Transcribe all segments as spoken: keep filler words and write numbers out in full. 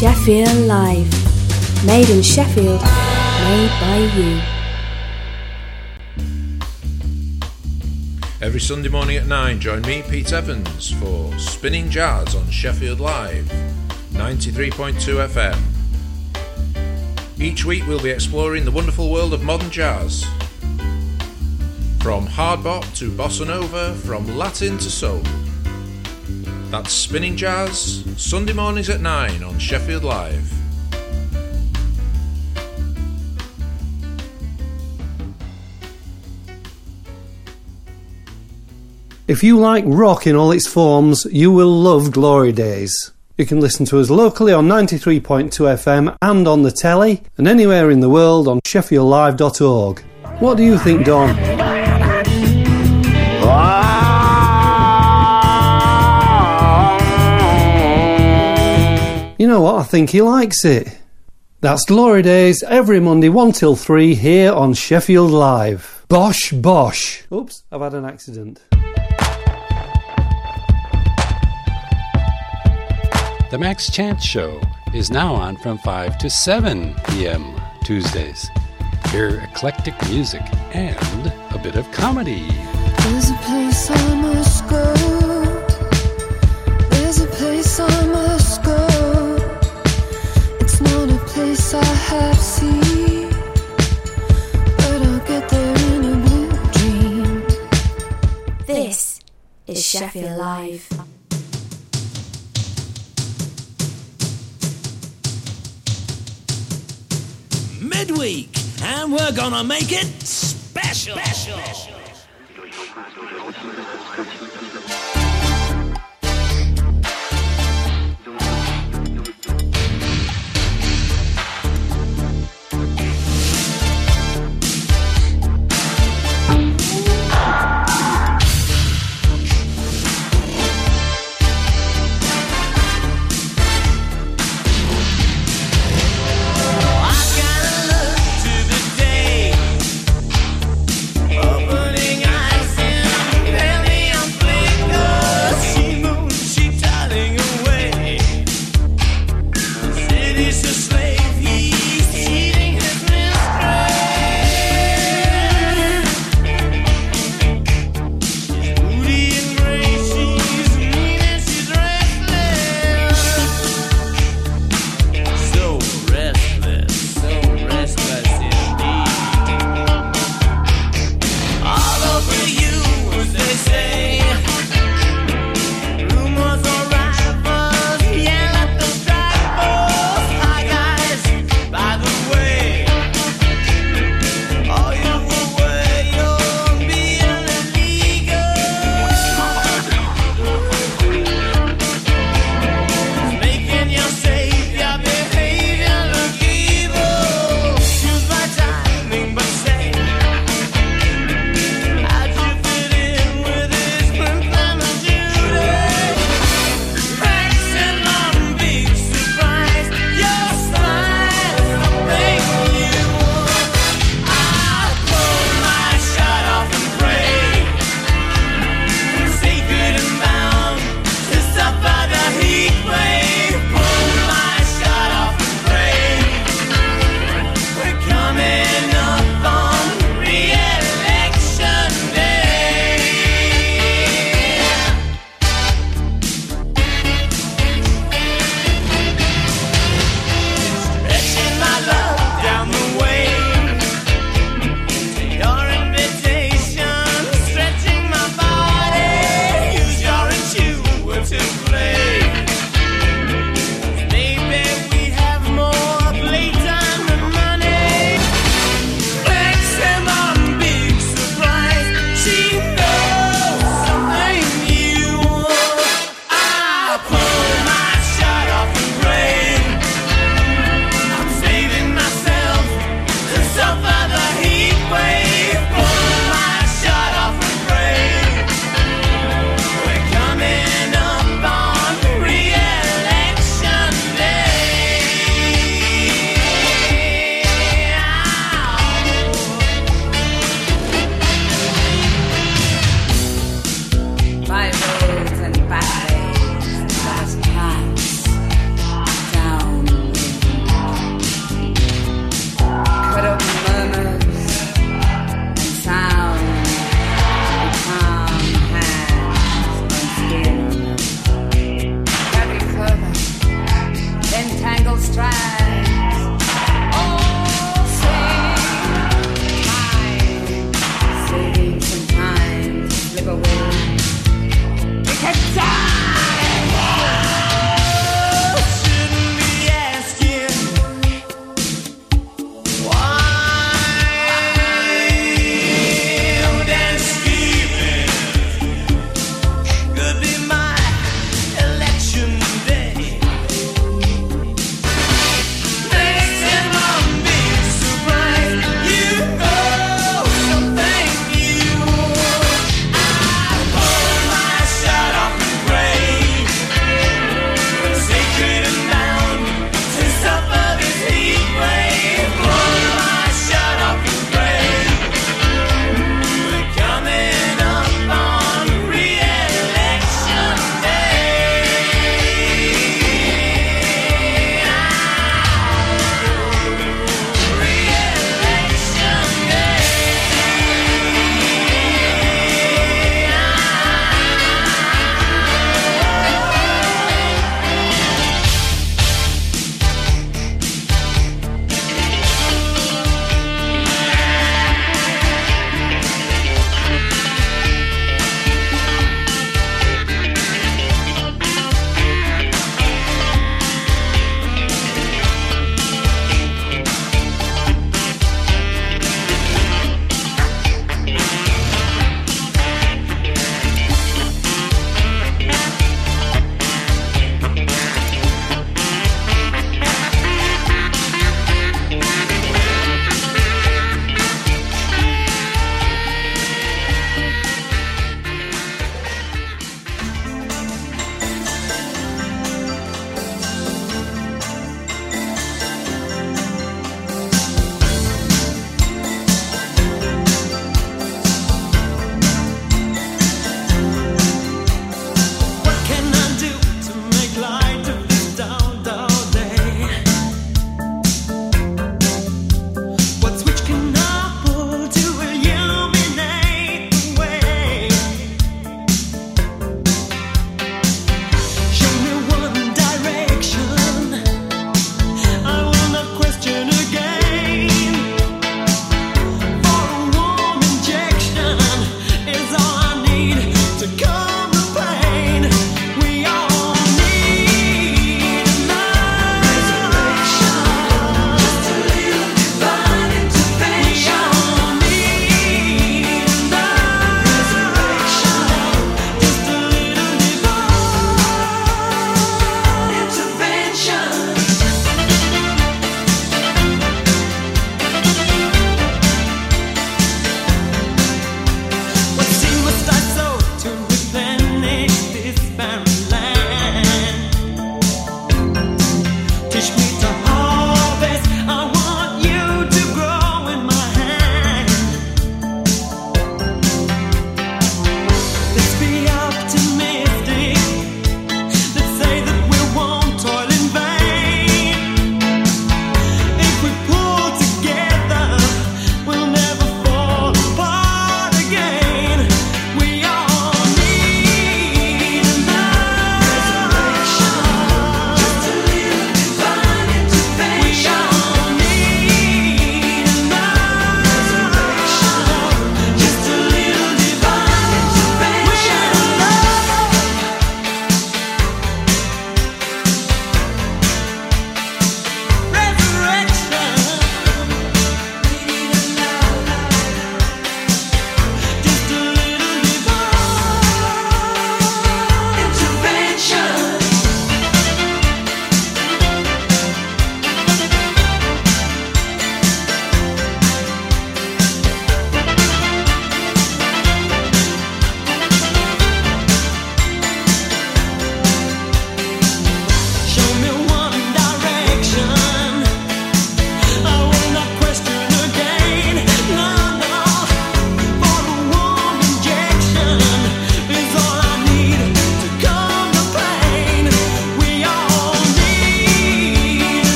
Sheffield Live. Made in Sheffield, made by you. Every Sunday morning at nine, join me, Pete Evans, for Spinning Jazz on Sheffield Live, ninety-three point two F M. Each week we'll be exploring the wonderful world of modern jazz. From hard bop to bossa nova, from Latin to soul. That's Spinning Jazz, Sunday mornings at nine on Sheffield Live. If you like rock in all its forms, you will love Glory Days. You can listen to us locally on ninety-three point two F M and on the telly, and anywhere in the world on sheffield live dot org. What do you think, Don? You know what? I think he likes it. That's Glory Days every Monday one till three here on Sheffield Live. Bosh, bosh. Oops, I've had an accident. The Max Chance Show is now on from five to seven p.m. Tuesdays. Hear eclectic music and a bit of comedy. There's a place I must go. There's a place I must go. It's not a place I have seen, but I'll get there in a blue dream. This is Sheffield Live. Midweek, and we're gonna make it special. special. Opening eyes and belly on flame.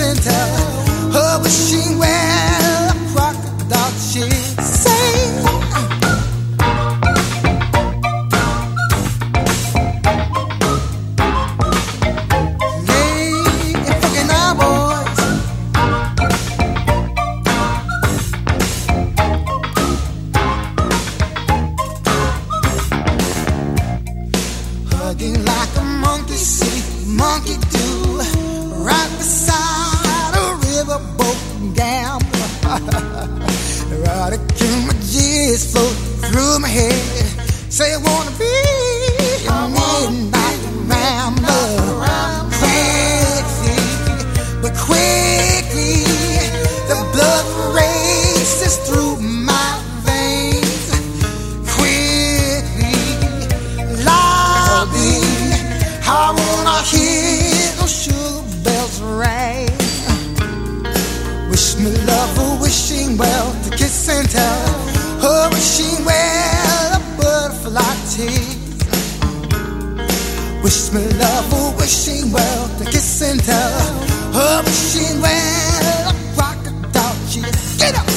and tell her wishing well, a crocodile she sang. Like a monkey see, monkey do, right beside a riverboat gambler. Right again, my G's float through my head. Say I wanna be a midnight rambler. Quickly, but quickly, the blood races through my veins. Quickly, lobby, I wanna hear those sugar bells ring. Wish me love, a wishing well, to kiss and tell her wishing well, a butterfly tease. Wish me love, a wishing well, to kiss and tell her wishing well, a crocodile cheese. Get up!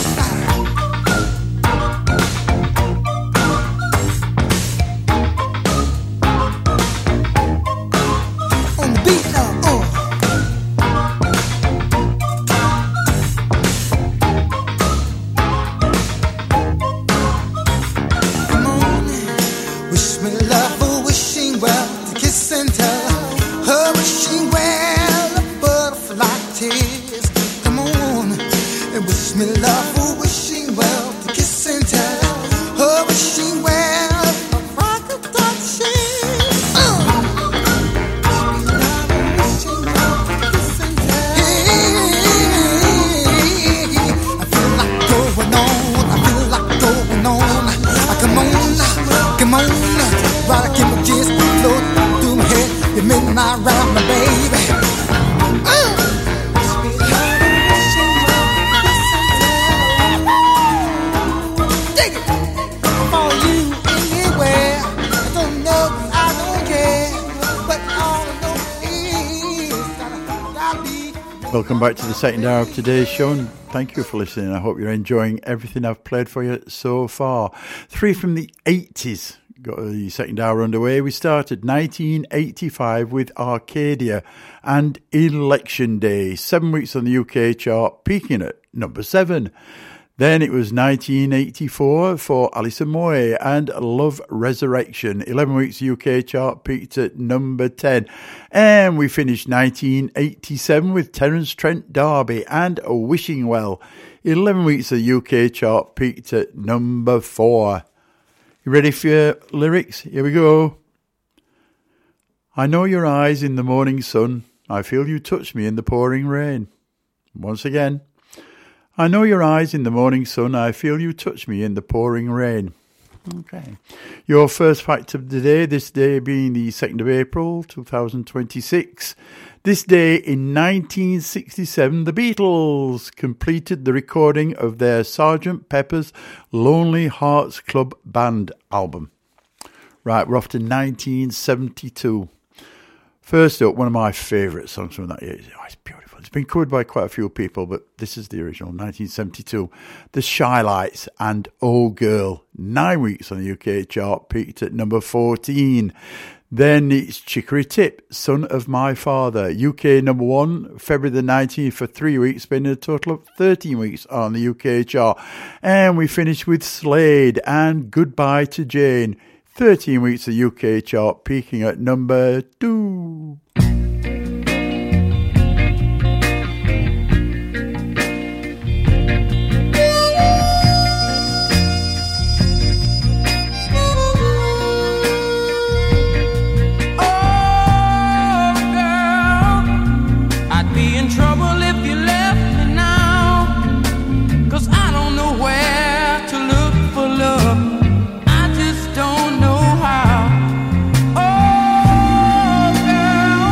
Welcome back to the second hour of today's show, and thank you for listening. I hope you're enjoying everything I've played for you so far. Three from the eighties got the second hour underway. We started nineteen eighty-five with Arcadia and Election Day, seven weeks on the U K chart, peaking at number seven. Then it was nineteen eighty-four for Alison Moy and Love Resurrection. eleven weeks U K chart, peaked at number ten. And we finished nineteen eighty-seven with Terence Trent D'Arby and Wishing Well. eleven weeks of U K chart, peaked at number four. You ready for your lyrics? Here we go. I know your eyes in the morning sun. I feel you touch me in the pouring rain. Once again. I know your eyes in the morning sun, I feel you touch me in the pouring rain. Okay. Your first fact of the day, this day being the second of April, two thousand twenty-six. This day in nineteen sixty-seven, the Beatles completed the recording of their Sergeant Pepper's Lonely Hearts Club Band album. Right, we're off to nineteen seventy-two. First up, one of my favourite songs from that year. Oh, it's beautiful. It's been covered by quite a few people, but this is the original, nineteen seventy-two. The Shy Lights and Oh Girl, nine weeks on the U K chart, peaked at number fourteen. Then it's Chicory Tip, Son of My Father, U K number one, February the nineteenth for three weeks, spending a total of thirteen weeks on the U K chart. And we finish with Slade and Goodbye to Jane, thirteen weeks of the U K chart, peaking at number two. I just don't know how. Oh, girl.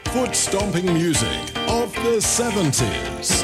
Foot-stomping music of the seventies.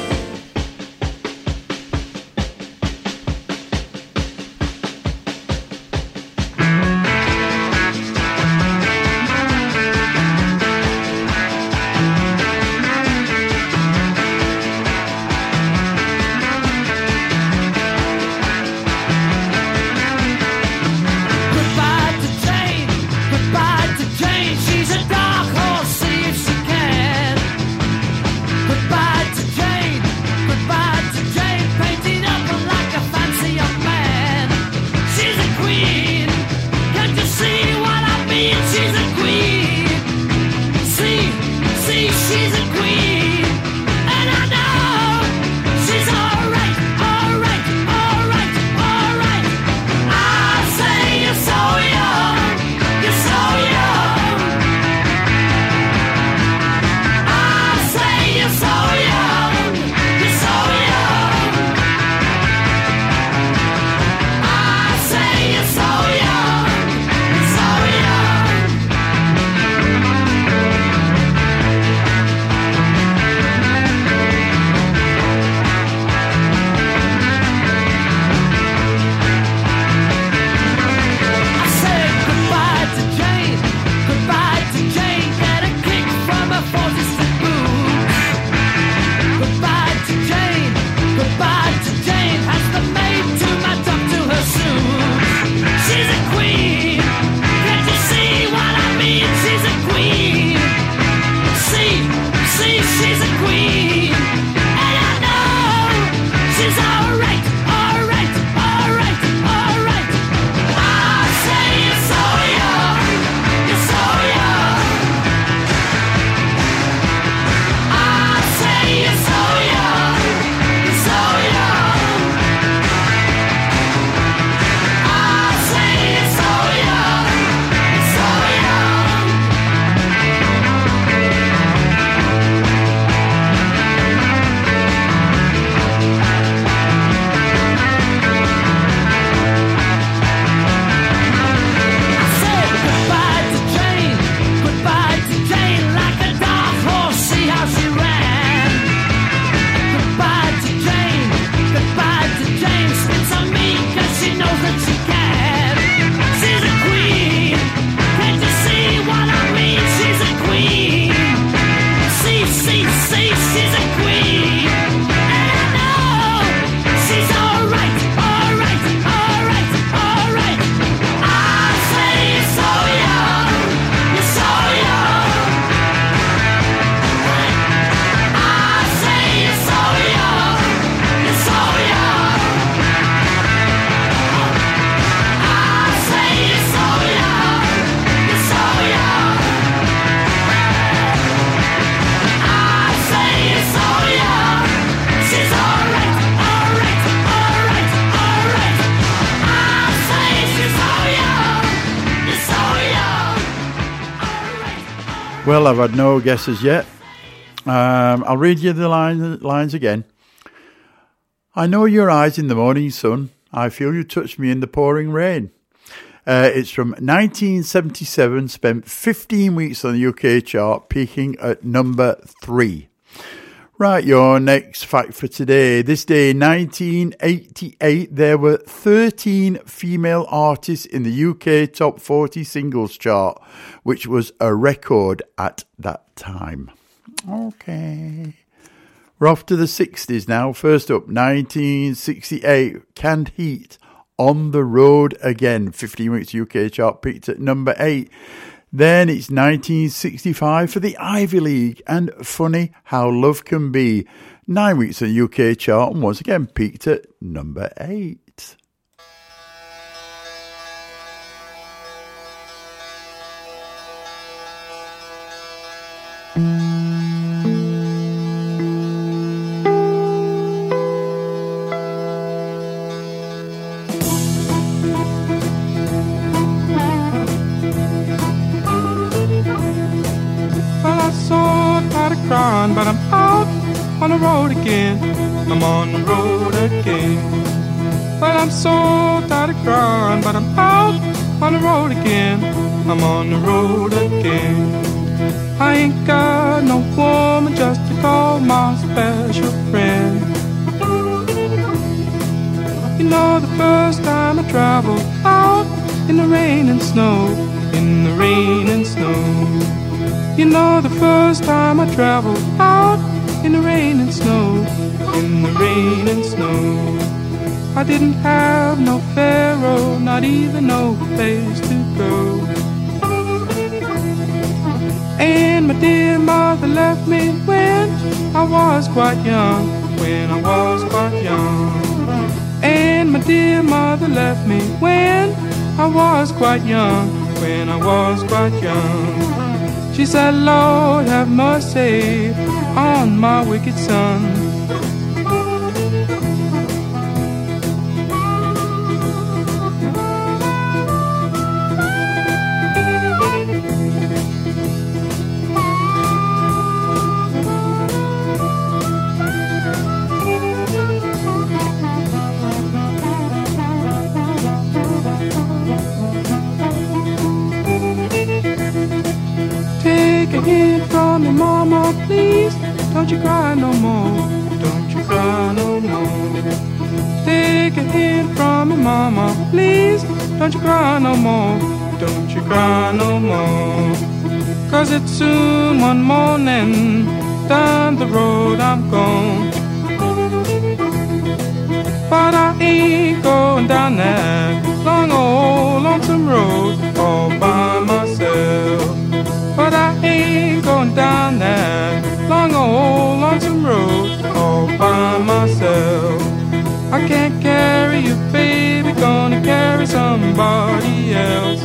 Well, I've had no guesses yet. Um, I'll read you the line, lines again. I know your eyes in the morning sun. I feel you touch me in the pouring rain. Uh, it's from nineteen seventy-seven, spent fifteen weeks on the U K chart, peaking at number three. Right, your next fact for today. This day, nineteen eighty-eight, there were thirteen female artists in the U K Top forty Singles chart, which was a record at that time. Okay. We're off to the sixties now. First up, nineteen sixty-eight, Canned Heat, On the Road Again. fifteen weeks U K chart, peaked at number eight. Then it's nineteen sixty-five for the Ivy League and Funny How Love Can Be. Nine weeks on the U K chart and once again peaked at number eight. Crying, but I'm out on the road again. I'm on the road again. Well, I'm so tired of crying, but I'm out on the road again. I'm on the road again. I ain't got my special friend. You know, the first time I traveled out in the rain and snow, in the rain and snow. You know, the first time I traveled out in the rain and snow, in the rain and snow. I didn't have no pharaoh, not even no place to go. And my dear mother left me when I was quite young, when I was quite young. And my dear mother left me when I was quite young, when I was quite young. She said, Lord, have mercy on my wicked son. From your mama, please, don't you cry no more, don't you cry no more. Take a hint from your mama, please, don't you cry no more, don't you cry no more. Cause it's soon one morning, down the road I'm gone. But I ain't going down that long old lonesome road all by myself. But I ain't going down that long old lonesome road all by myself. I can't carry you, baby, gonna carry somebody else.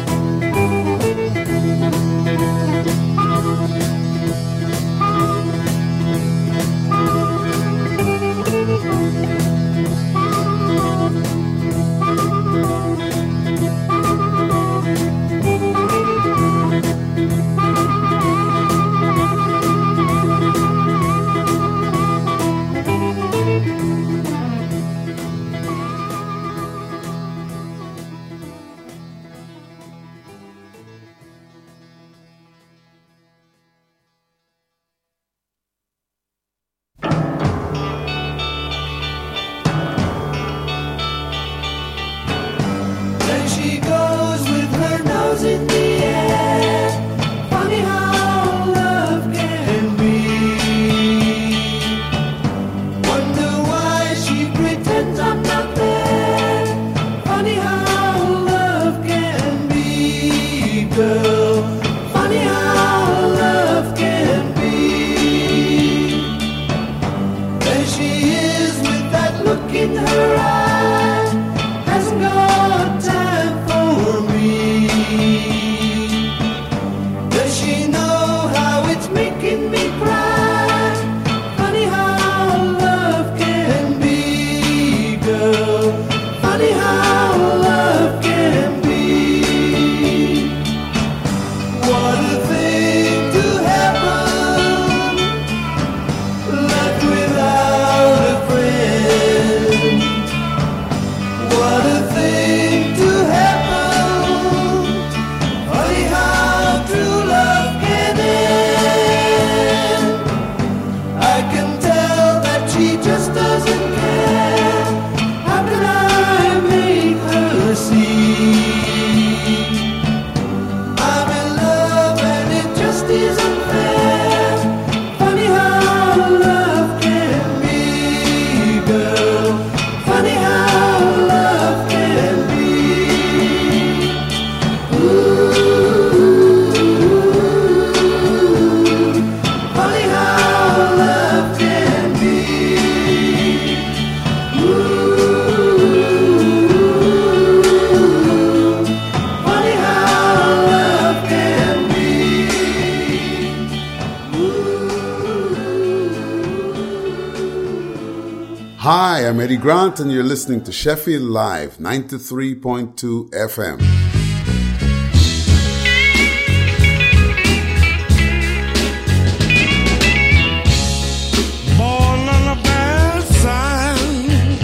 Hi, I'm Eddie Grant, and you're listening to Sheffield Live, ninety-three point two F M. Born on a bad sign,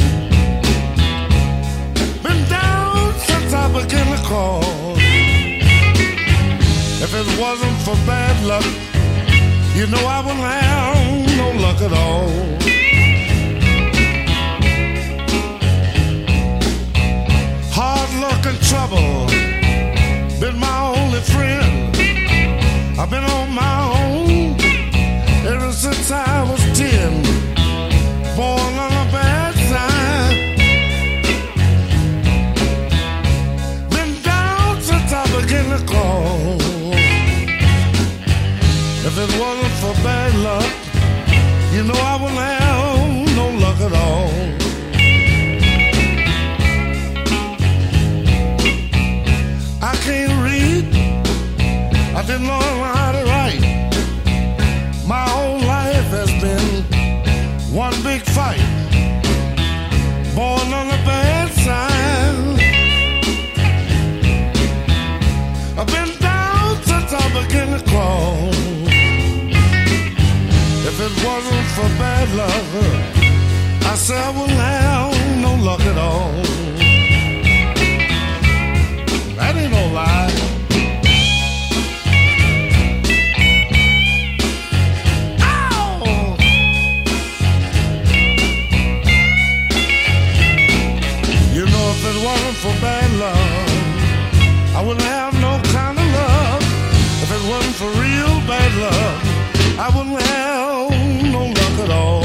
been down since I began to crawl. If it wasn't for bad luck, you know I wouldn't have no luck at all. Hard luck and trouble been my only friend. I've been on my own ever since I was ten. Born on a bad side, been down since I began to crawl. If it wasn't for bad luck, you know I wouldn't have no luck at all. I can't read, I didn't learn how to write. My whole life has been one big fight. Born on the bad side, I've been down since I began to crawl. If it wasn't for bad luck, I said I wouldn't have no luck at all. That ain't no lie. Ow! You know, if it wasn't for bad luck, I wouldn't have no kind of luck. If it wasn't for real bad luck, I wouldn't have no luck at all.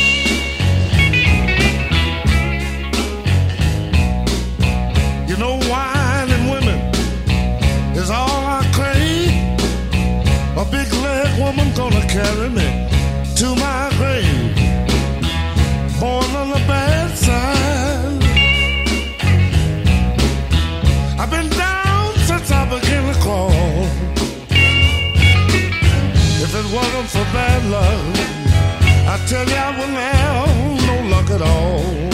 You know, wine and women is all I crave. A big leg woman gonna carry me to my grave. Born on the bad side, I've been down since I began to crawl. If it wasn't for bad luck, I tell you I wouldn't have no luck at all.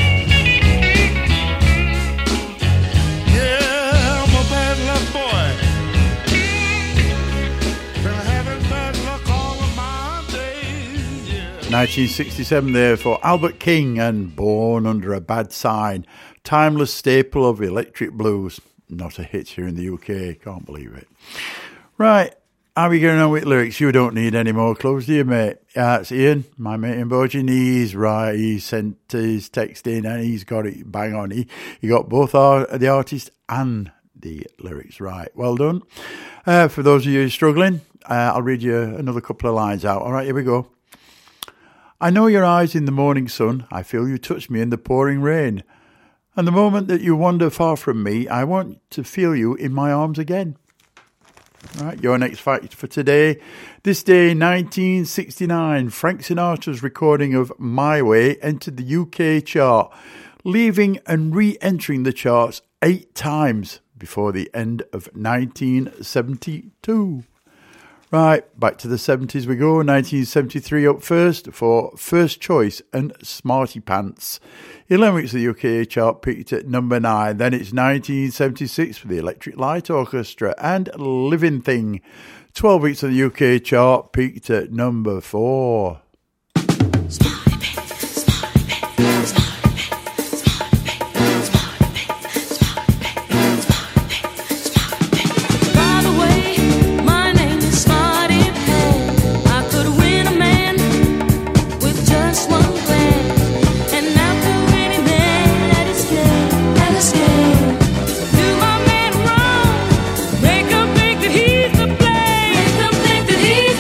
Yeah, I'm a bad luck boy. Been having bad luck all of my days. Yeah. nineteen sixty-seven there for Albert King and Born Under a Bad Sign. Timeless staple of electric blues. Not a hit here in the U K, can't believe it. Right. How are you going on with lyrics? You don't need any more clues, do you, mate? Yeah, it's Ian, my mate in Bojan. He's right. He sent his text in and he's got it bang on. He, he got both our, the artist and the lyrics right. Well done. Uh, for those of you struggling, uh, I'll read you another couple of lines out. All right, here we go. I know your eyes in the morning sun. I feel you touch me in the pouring rain. And the moment that you wander far from me, I want to feel you in my arms again. Right, your next fact for today. This day, nineteen sixty-nine, Frank Sinatra's recording of My Way entered the U K chart, leaving and re-entering the charts eight times before the end of nineteen seventy-two. Right, back to the seventies we go. nineteen seventy-three up first for First Choice and Smarty Pants. eleven weeks of the U K chart, peaked at number nine. Then it's nineteen seventy-six for the Electric Light Orchestra and Living Thing. twelve weeks of the U K chart, peaked at number four.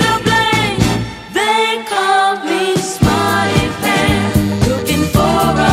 They call me Smarty Pants, looking for a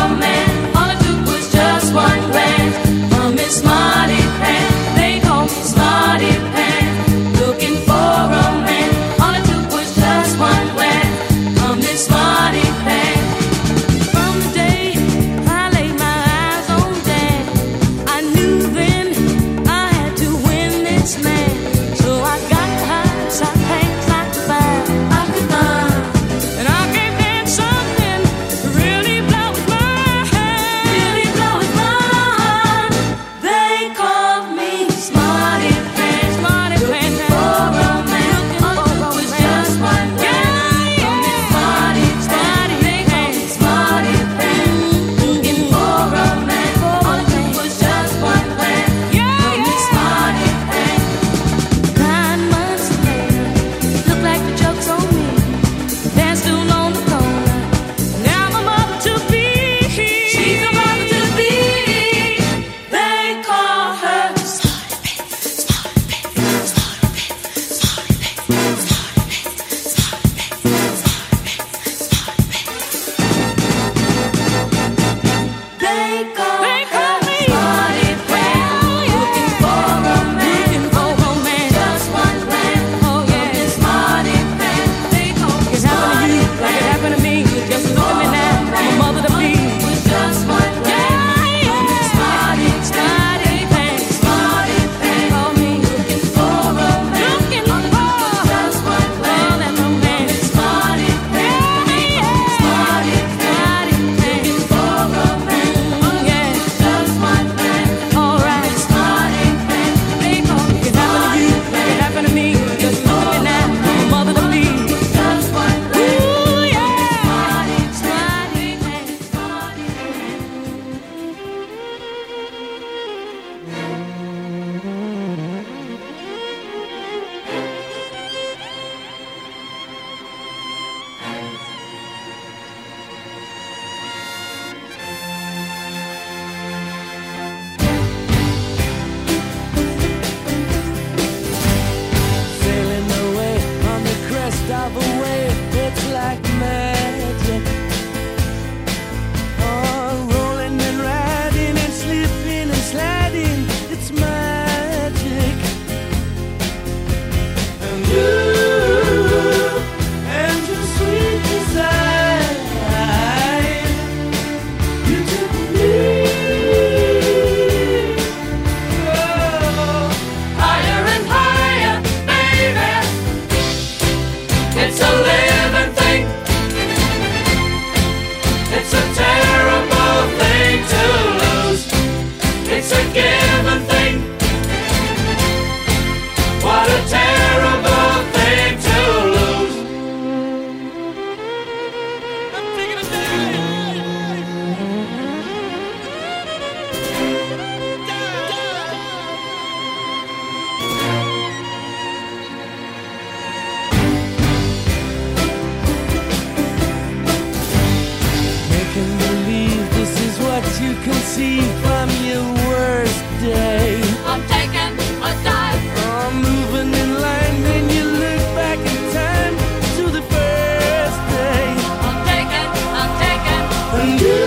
see from your worst day. I'm taking a dive. I'm moving in line, then you look back in time to the first day. I'm taking, I'm taking. And you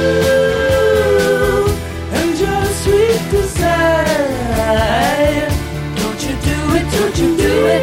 and your sweet desire. Don't you do it, don't you do it.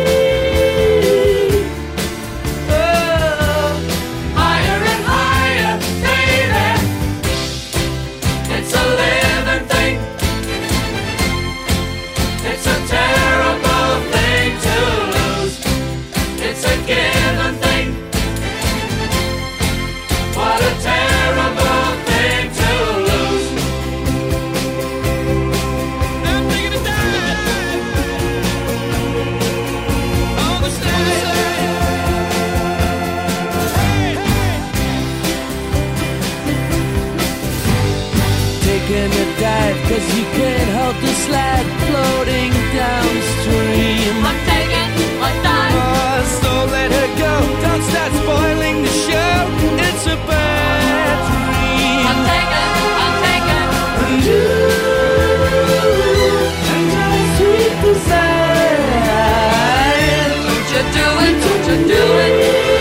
Cause you can't help the slide floating downstream. I'm taking a dive. Oh, so let her go. Don't start spoiling the show. It's a bad dream. I'm taking, I'm taking. And you and your sweet desire. Don't you do it, don't you do it.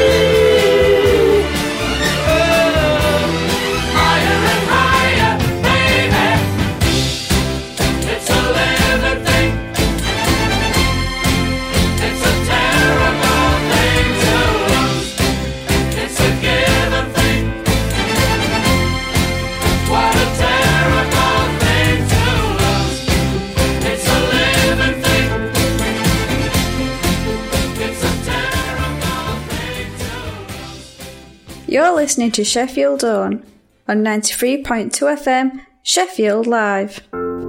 You're listening to Sheffield On on ninety-three point two F M, Sheffield Live.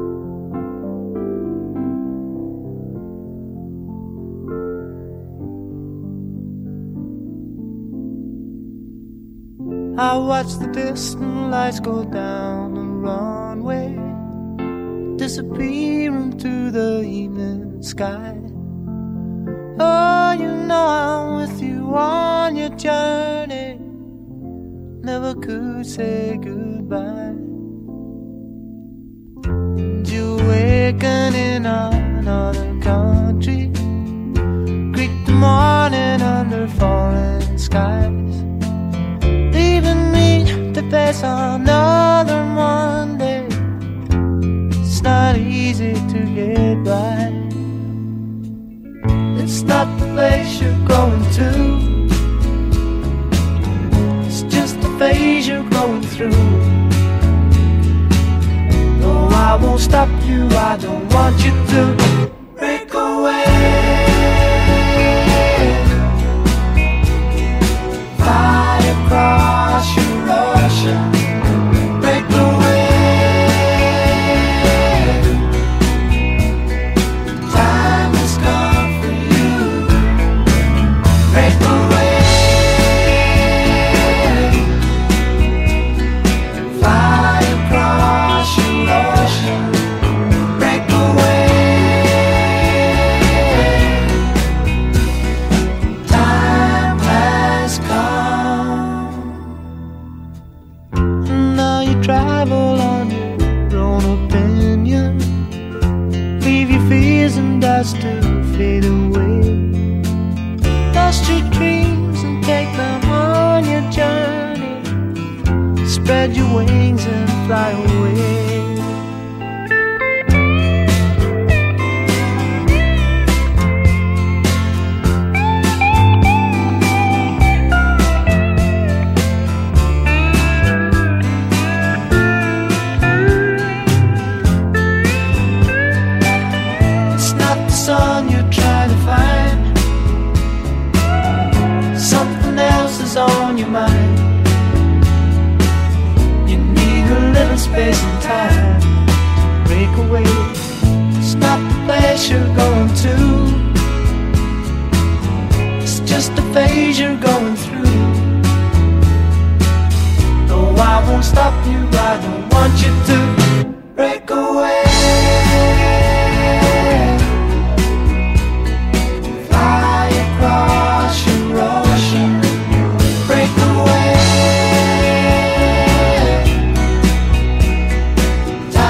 I watch the distant lights go down the runway, disappear into the evening sky. Oh, you know I'm with you on your journey, never could say goodbye. And you awaken in another country, greet the morning under foreign skies, leaving me to face another Monday. It's not easy to get by. It's not the place you're going to, it's just the phase you're going through. No, I won't stop you, I don't want you to break away. Fly across your ocean, break away. Time has come for you, break away. Fly across your ocean, break away. Time has come. Now you travel on your own opinion, leave your fears and doubts to fade away. Lost your dreams and take them on your journey, spread your wings and fly away. It's not the sun you're trying to find, something else is on your mind. You need a little space and time to break away. It's not the place you're going to, it's just the phase you're going through. No, I won't stop you, I don't want you to break away. Fly across your ocean, break away.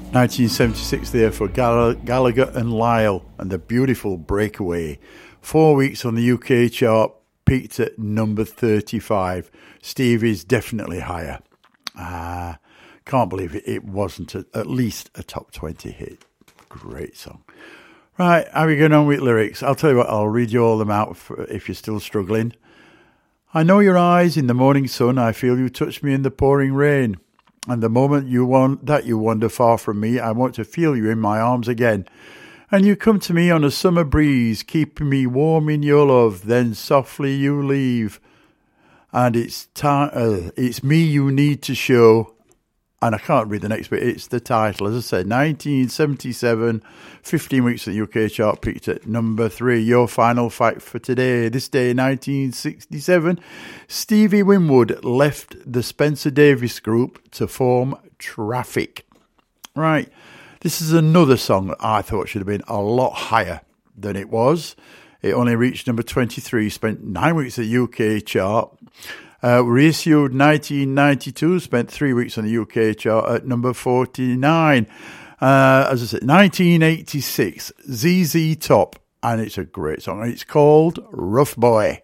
nineteen seventy-six there for Gall- Gallagher and Lyle and the beautiful Breakaway. Four weeks on the U K chart, peaked at number thirty-five. Stevie's definitely higher. Ah, uh, can't believe it, it wasn't a, at least a top twenty hit. Great song. Right, how are we going on with lyrics? I'll tell you what, I'll read you all them out for, if you're still struggling. I know your eyes in the morning sun, I feel you touch me in the pouring rain. And the moment you want that you wander far from me, I want to feel you in my arms again. And you come to me on a summer breeze, keeping me warm in your love, then softly you leave. And it's time, uh, it's me you need to show. And I can't read the next bit, it's the title. As I said, nineteen seventy-seven, fifteen weeks at the U K chart, peaked at number three. Your final fact for today. This day, nineteen sixty-seven, Stevie Winwood left the Spencer Davis Group to form Traffic. Right, this is another song that I thought should have been a lot higher than it was. It only reached number twenty-three, spent nine weeks at the U K chart. Uh, reissued nineteen ninety-two, spent three weeks on the U K chart at number forty-nine. Uh, as I said, nineteen eighty-six, Z Z Top, and it's a great song. It's called Rough Boy.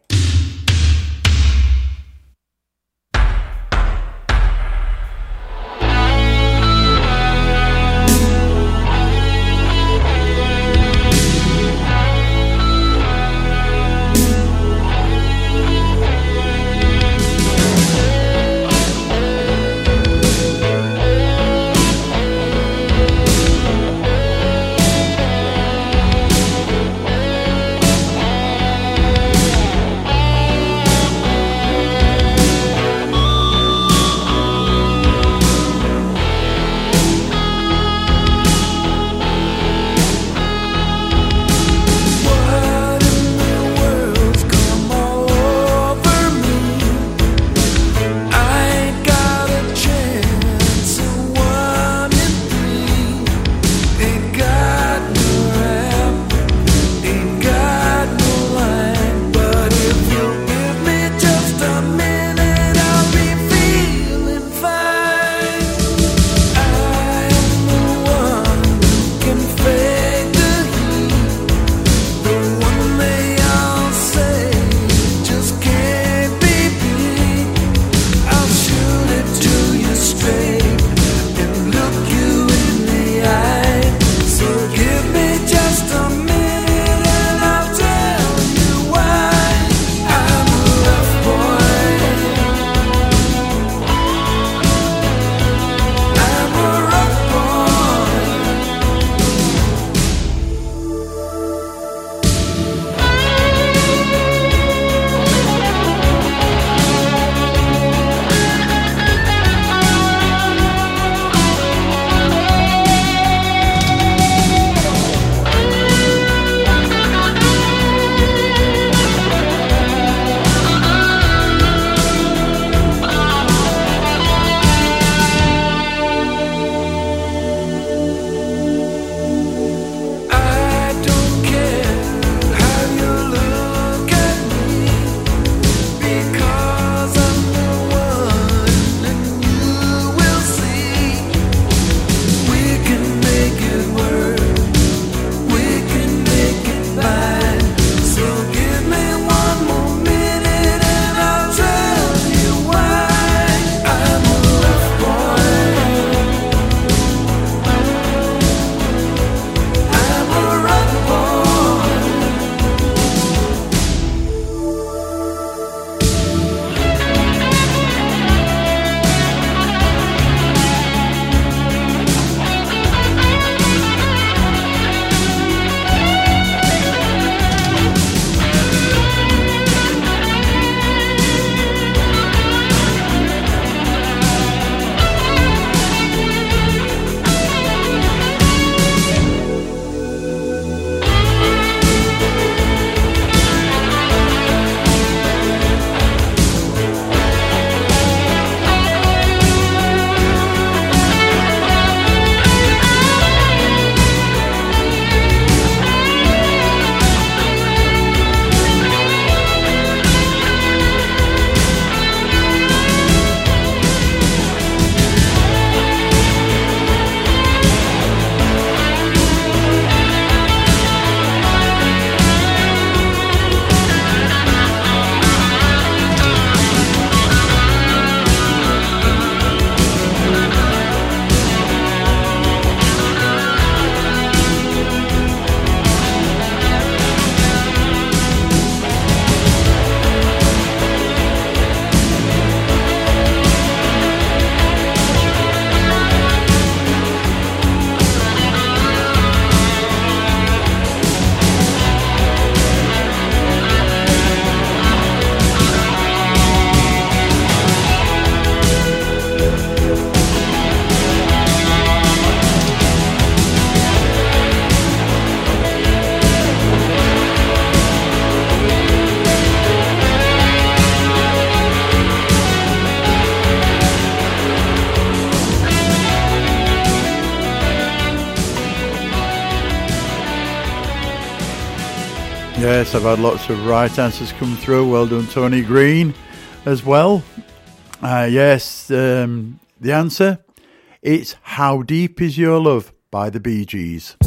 Yes, I've had lots of right answers come through. Well done, Tony Green, as well. Uh, yes, um, the answer, it's How Deep Is Your Love by the Bee Gees.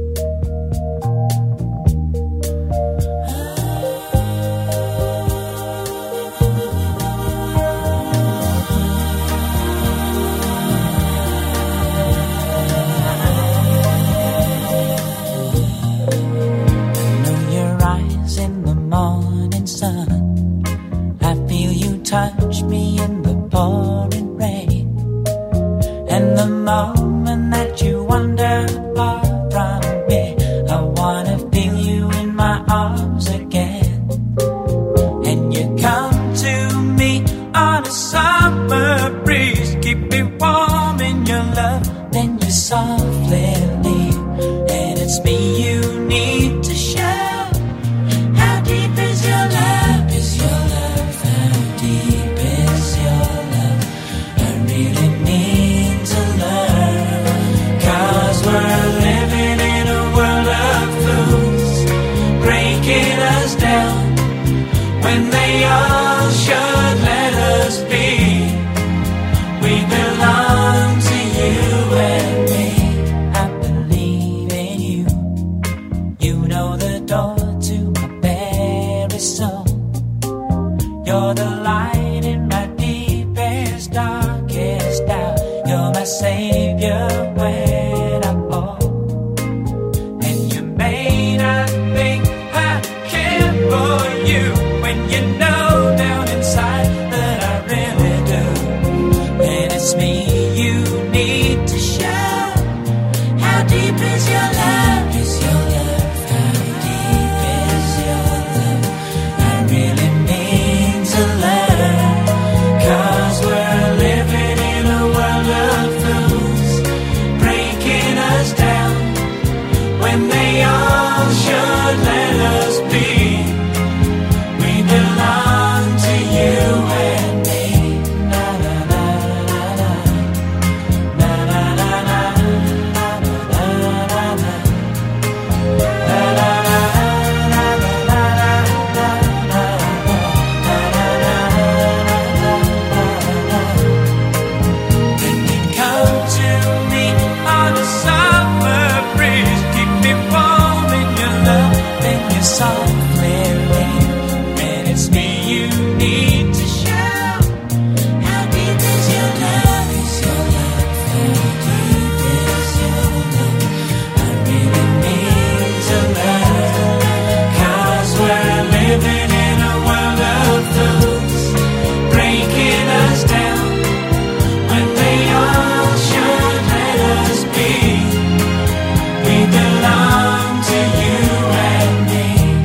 Touch me in the pouring rain, and the moment that you wander far from me, I wanna feel you in my arms again. And you come to me on a summer breeze, keep me warm in your love, then you softly leave, and it's me you need to show. How deep is your love? Is your love? When they all should let us be, we belong to you and me. I believe in you. You know the door to my very soul. You're the light in my deepest, darkest doubt. You're my savior when I fall. And you may not think I care for you, when you know down inside that I really do. And it's me you need to show. How deep is your love? Is your love? How deep is your love? I really mean to learn, 'cause we're living in a world of fools, breaking us down when they all should let us be. Belong to you and me. Na na na na na. Na na na na. Na na na na. Na na na na. When you come to me on a summer breeze, keep me warm in your love, then you softly leave. It's me you need to show. How deep is your love? Is your love? How deep is your love? I really need to learn, 'cause we're living in a world of fools, breaking us down when they all should let us be. We belong to you and me.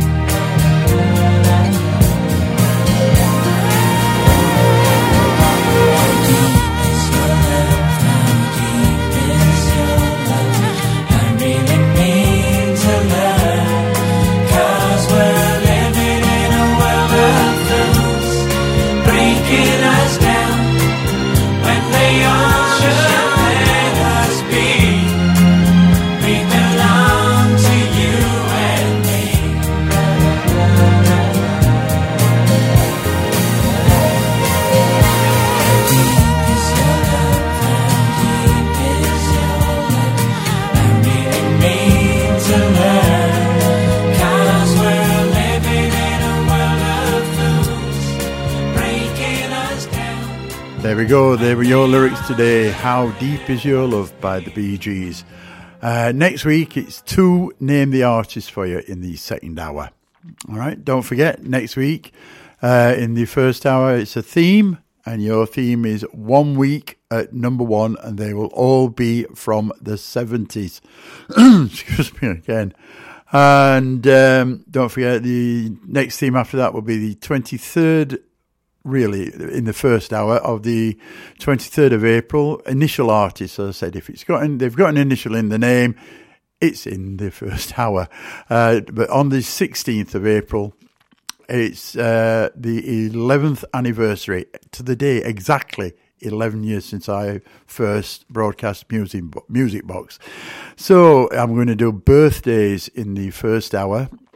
There we go. There were your lyrics today. How Deep Is Your Love by the Bee Gees. Uh, next week, it's two Name the Artists for you in the second hour. All right. Don't forget, next week, uh, in the first hour, it's a theme, and your theme is one week at number one, and they will all be from the seventies. Excuse me again. And um, don't forget, the next theme after that will be the twenty-third, really, in the first hour of the twenty-third of April. Initial artist, as I said, if it's got an, they've got an initial in the name, it's in the first hour. Uh, but on the sixteenth of April, it's uh, the eleventh anniversary, to the day exactly eleven years since I first broadcast music, music box. So I'm going to do birthdays in the first hour.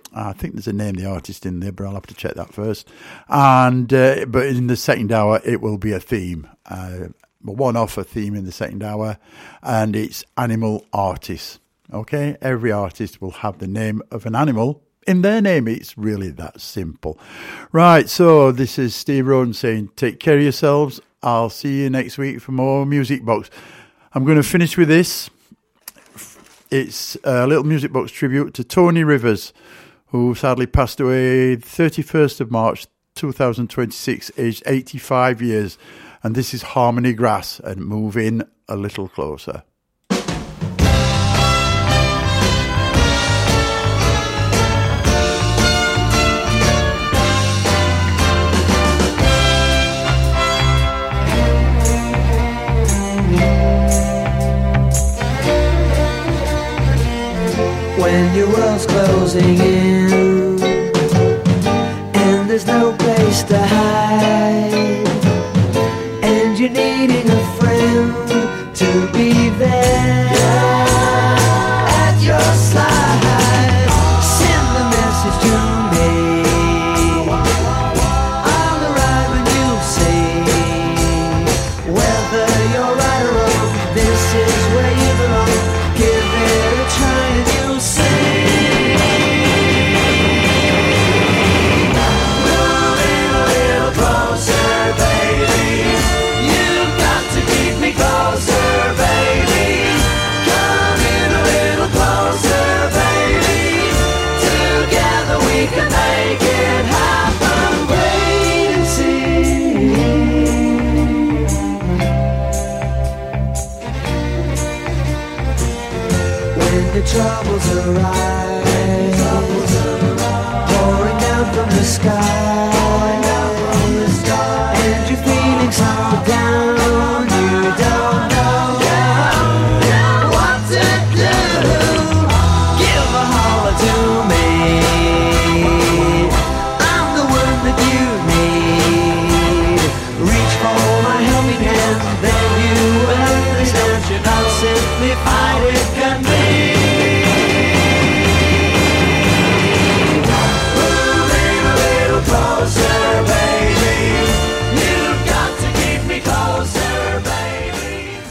I think there's a name of the artist in there, but I'll have to check that first. And uh, but in the second hour, it will be a theme, uh, a one-off a theme in the second hour, and it's animal artists. Okay, every artist will have the name of an animal in their name. It's really that simple. Right, so this is Steve Roden saying, take care of yourselves. I'll see you next week for more Music Box. I'm going to finish with this. It's a little Music Box tribute to Tony Rivers, who sadly passed away thirty-first of March two thousand twenty-six, aged eighty-five years. And this is Harmony Grass and Move In a Little Closer. When your world's closing in and there's no place to hide, and you're needing a friend to be there at your side, send the message to me. I'll arrive when you say whether you're right or wrong, this is where you belong. Give it a try and you'll see. Move in a little closer, baby. You've got to keep me closer, baby. Come in a little closer, baby. Together we can make it happen. Wait and see. When the troubles arise, pouring down from the sky, and you're feeling so down, you don't know what to do. Give a holler to me. I'm the one that you need. Reach for my helping hand, then you will understand. I'll simply fight it.